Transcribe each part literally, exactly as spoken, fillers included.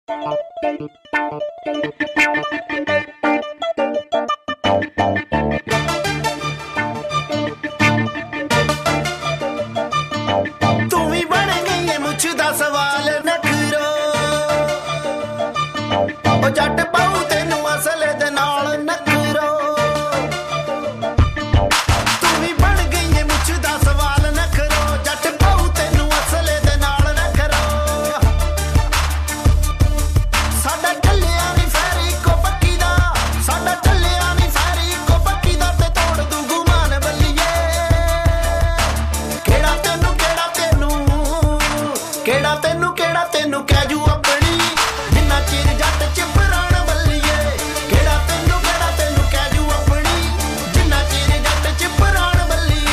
ਤੂੰ ਵੀ ਬਣ ਗਈ ਏ ਮੁੱਛ ਦਾ ਸਵਾਲ ਨਖਰੋ ਉਹ ਜੱਟ ਪਾਉ ਤੈਨੂੰ ਅਸਲੇ ਦੇ ਨਾਲ ਨਖਰੋ ਤੂੰ ਵੀ ਬਣ ਗਈ ਏ ਮੁੱਛ ਦਾ ਸਵਾਲ ਨਖਰੋ ਜੱਟ ਪਾਉ ਤੈਨੂੰ ਅਸਲੇ ਦੇ ਨਾਲ ਨਖਰੋ ਸਾਡਾ ਚੱਲਿਆ ਨੀ ਫੈਰੀ ਕੋ ਪੱਕੀ ਦਾ ਸਾਡਾ ਚੱਲਿਆ ਨੀ ਫੈਰੀ ਕੋ ਪੱਕੀ ਦਾ ਤੇ ਤੋੜ ਦੂ ਗੁਮਾਨ ਬੱਲੀਏ ਕਿਹੜਾ ਤੈਨੂੰ ਕਿਹੜਾ ਤੈਨੂੰ ਕਿਹੜਾ ਤੈਨੂੰ ਕਿਹੜਾ ਤੈਨੂੰ ਕਹਿ ਜੂ ਆਪਣੀ ਜਿੰਨਾ ਚਿਰ ਜੱਟ ਚ ਪ੍ਰਾਣ ਬੱਲੀਏ ਕਿਹੜਾ ਤੈਨੂੰ ਕਿਹੜਾ ਤੈਨੂੰ ਕਹਿ ਜੂ ਆਪਣੀ ਜਿੰਨਾ ਚਿਰ ਜੱਟ ਚ ਪ੍ਰਾਣ ਬੱਲੀਏ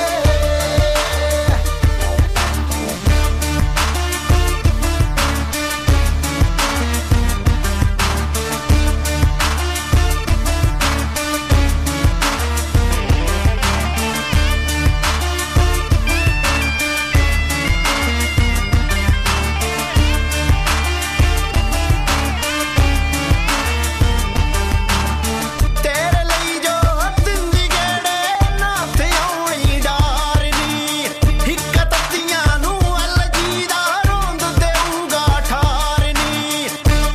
ਤੇਰੇ ਲਈ ਜੋ ਦਿੰਦੀ ਗੇੜੇ ਨਾ ਤੇ ਆਉਣੀ ਡਾਰਨੀ ਹਿੱਕ ਤੱਤੀਆਂ ਨੂੰ ਅਲਜੀ ਦਾ ਰੋਂਦ ਦੇਊਗਾ ਠਾਰਨੀ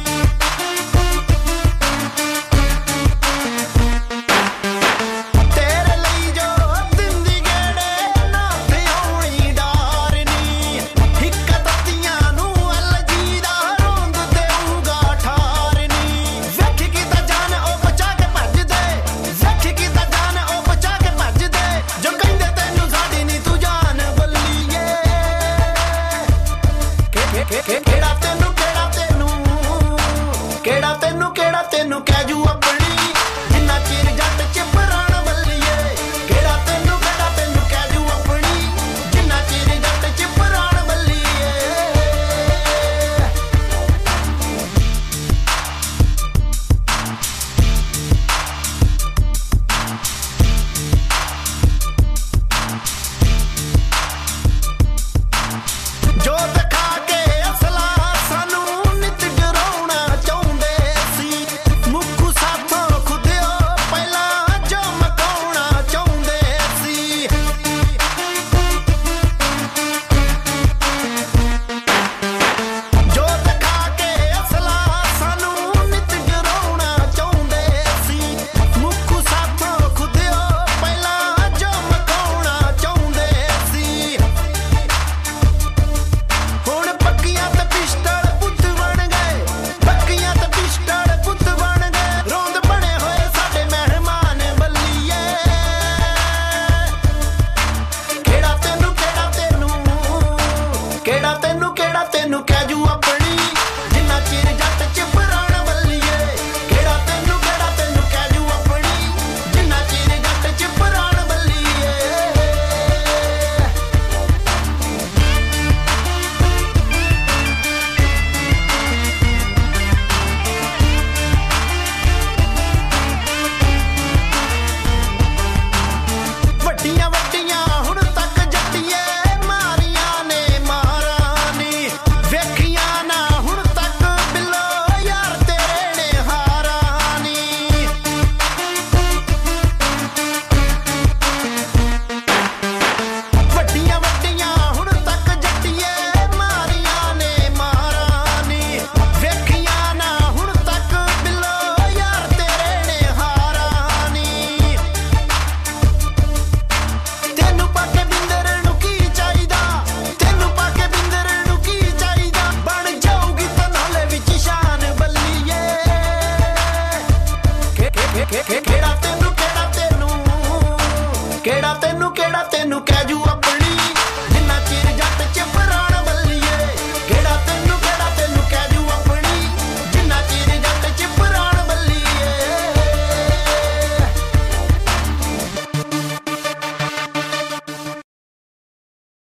ਤੇਰੇ ਲਈ ਜੋ ਦਿੰਦੀ ਗੇੜੇ ਨਾ ਤੇ ਆਉਣੀ ਡਾਰਨੀ ਹਿੱਕ ਤੱਤੀਆਂ ਨੂੰ ਅਲਜੀ ਦਾ ਰੋਂਦ ਦੇਊਗਾ ਠਾਰਨੀ ਵੇਖ ਕੀ ਤਾਂ ਜਾਨ ਉਹ ਬਚਾ ਕੇ ਭੱਜਦੇ ਵੇਖ ਕੀ ਤਾਂ ਜਾਨ ਉਹ ਬਚਾ ਕੇ ਭੱਜਦੇ ਜੋ ਕਹਿੰਦੇ ਤੈਨੂੰ ਸਾਡੀ ਨੀ ਤੂੰ ਜਾਨ ਬੱਲੀਏ ਕਿ- ਕਿ- ਕਿ- ਕਿਹੜਾ ਤੈਨੂੰ ਕਿਹੜਾ ਤੈਨੂੰ ਕਿਹੜਾ ਤੈਨੂੰ ਕਿਹੜਾ ਤੈਨੂੰ ਕਹਿ ਜੂ ਆਪਣੀ ਜਿੰਨਾ ਚਿਰ ਜੱਟ ਚ ਪ੍ਰਾਣ ਬੱਲੀਏ ਕਿਹੜਾ ਤੈਨੂੰ ਕਿਹੜਾ ਤੈਨੂੰ ਕਹਿ ਜੂ ਆਪਣੀ ਜਿੰਨਾ ਚਿਰ ਜੱਟ ਚ ਪ੍ਰਾਣ ਬੱਲੀਏ ਜੋ ਦਿਖਾ ਕੇ ਅਸਲਾ ਸਾਨੂੰ ਨਿਤ ਡਰਾਉਣਾ ਚਾਹੁੰਦੇ ਸੀ ਮੁੱਖੂ ਸਾਥੋਂ ਖੁਦਿਓ ਪਹਿਲਾਂ ਜੋ ਮਕਾਉਣਾ ਚਾਹੁੰਦੇ ਸੀ ਜੋ ਦਿਖਾ ਕੇ ਅਸਲਾ ਸਾਨੂੰ ਨਿਤ ਡਰਾਉਣਾ ਚਾਹੁੰਦੇ ਸੀ ਮੁੱਖੂ ਸਾਥੋਂ ਖੁਦਿਓ ਪਹਿਲਾਂ ਜੋ ਮਕਾਉਣਾ ਚਾਹੁੰਦੇ ਸੀ ਹੁਣ ਪੱਕੀਆਂ ਤੇ ਪਿਸਟਲ ਪੁੱਤ ਬਣ ਗਏ ਪੱਕੀਆਂ ਤੇ ਪਿਸਟਲ ਪੁੱਤ ਬਣ ਗਏ ਰੋਂਦ ਬਣੇ ਹੋਏ ਸਾਡੇ ਮਹਿਮਾਨ ਬੱਲੀਏ ਕਿਹੜਾ ਤੈਨੂੰ ਕਿਹੜਾ ਤੈਨੂੰ ਕਿਹੜਾ ਤੈਨੂੰ ਕਿਹੜਾ ਤੈਨੂੰ ਕਹਿ ਜੂ ਆਪਣੀ ਜਿੰਨਾ ਚਿਰ ਜੱਟ ਚ ਪ੍ਰਾਣ ਬੱਲੀਏ ਕਿਹੜਾ ਤੈਨੂੰ ਕਿਹੜਾ ਤੈਨੂੰ ਕਹਿ ਜੂ ਆਪਣੀ ਜਿੰਨਾ ਚਿਰ ਜੱਟ ਚ ਪ੍ਰਾਣ ਬੱਲੀਏ ਵੱਡੀਆਂ ਵੱਡੀਆਂ ਹੁਣ ਤੱਕ ਜੱਟੀਏ ਮਾਰੀਆਂ ਨੇ ਮਾਰਾਂ ਨੀ ਵੇਖੀਆਂ ਨਾ ਹੁਣ ਤੱਕ ਬਿੱਲੋ ਯਾਰ ਤੇਰੇ ਨੇ ਹਾਰਾਂ ਨੀ ਵੱਡੀਆਂ ਵੱਡੀਆਂ ਹੁਣ ਤੱਕ ਜੱਟੀਏ ਮਾਰੀਆਂ ਨੇ ਮਾਰਾਂ ਨੀ ਵੇਖੀਆਂ ਨਾ ਹੁਣ ਤੱਕ ਬਿੱਲੋ ਯਾਰ ਤੇਰੇ ਨੇ ਹਾਰਾਂ ਨੀ ਤੈਨੂੰ ਪਾ ਕੇ ਬਿੰਦਰ ਨੂੰ ਕੀ ਚਾਹੀਦਾ ਤੈਨੂੰ ਪਾ ਕੇ ਬਿੰਦਰ ਨੂੰ ਕੀ ਚਾਹੀਦਾ ਬਣ ਜਾਊਗੀ ਤਾਂ ਨਾਲੇ ਵਿੱਚ ਸ਼ਾਨ ਬੱਲੀਏ ਕਿ- ਕਿ- ਕਿ- ਕਿ- ਕਿਹੜਾ ਤੈਨੂੰ ਕਿਹੜਾ ਤੈਨੂੰ ਕਿਹੜਾ ਤੈਨੂੰ ਕਿਹੜਾ ਤੈਨੂੰ ਕਹਿ ਜੂ